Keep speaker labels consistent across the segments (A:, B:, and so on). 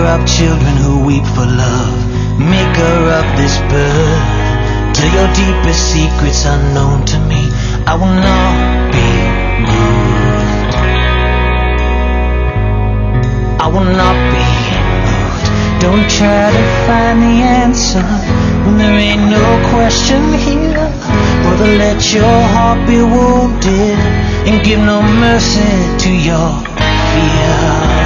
A: of children who weep for love, maker of this birth. Till your deepest secrets unknown to me, I will not be moved. I will not be moved. Don't try to find the answer when there ain't no question here. Brother, let your heart be wounded and give no mercy to your fear.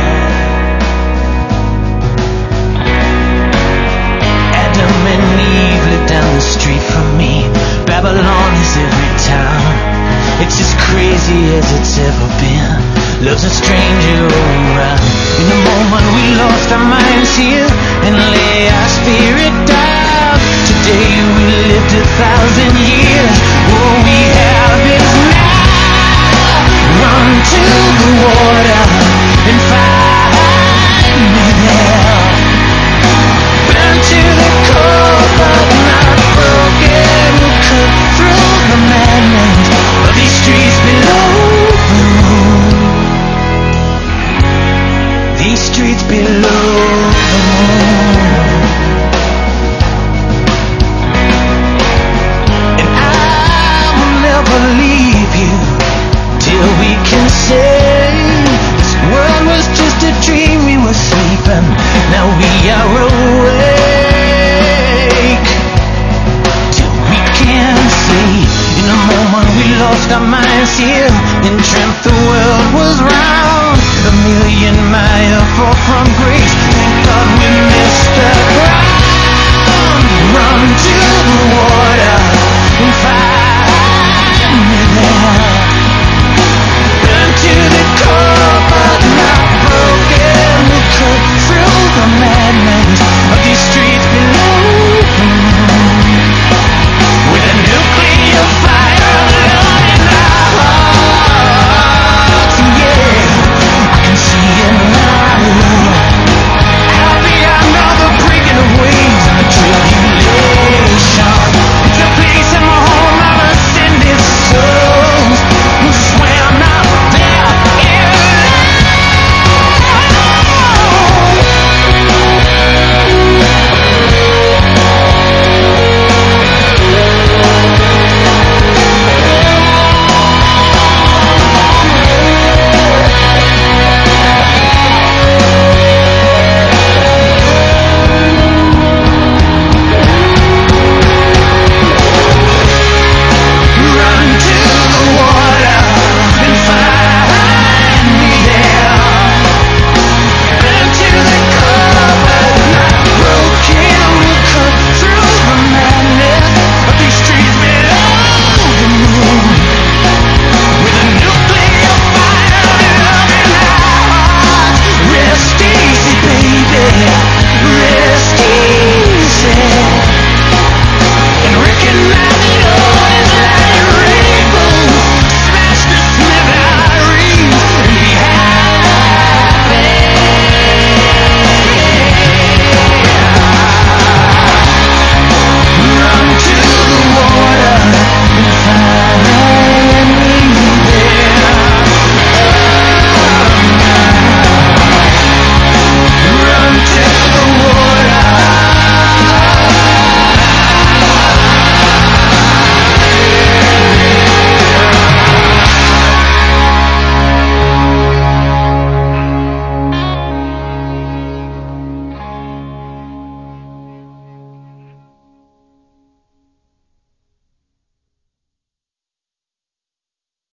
A: Adam and Eve live down the street from me. Babylon is every town. It's as crazy as it's ever been. Love's a stranger rolling round. In the moment we lost our minds here and lay our spirit down. Today we lived 1,000 years. All we have is now. Run to the water and find me there. Burn to the core but not broken. Cut through the madness of these streets below the moon. These streets below the moon. And I will never leave you till we can say this world was just a dream. We were sleeping, now we are awake. Till we can say, in a moment we lost our minds here and tramped the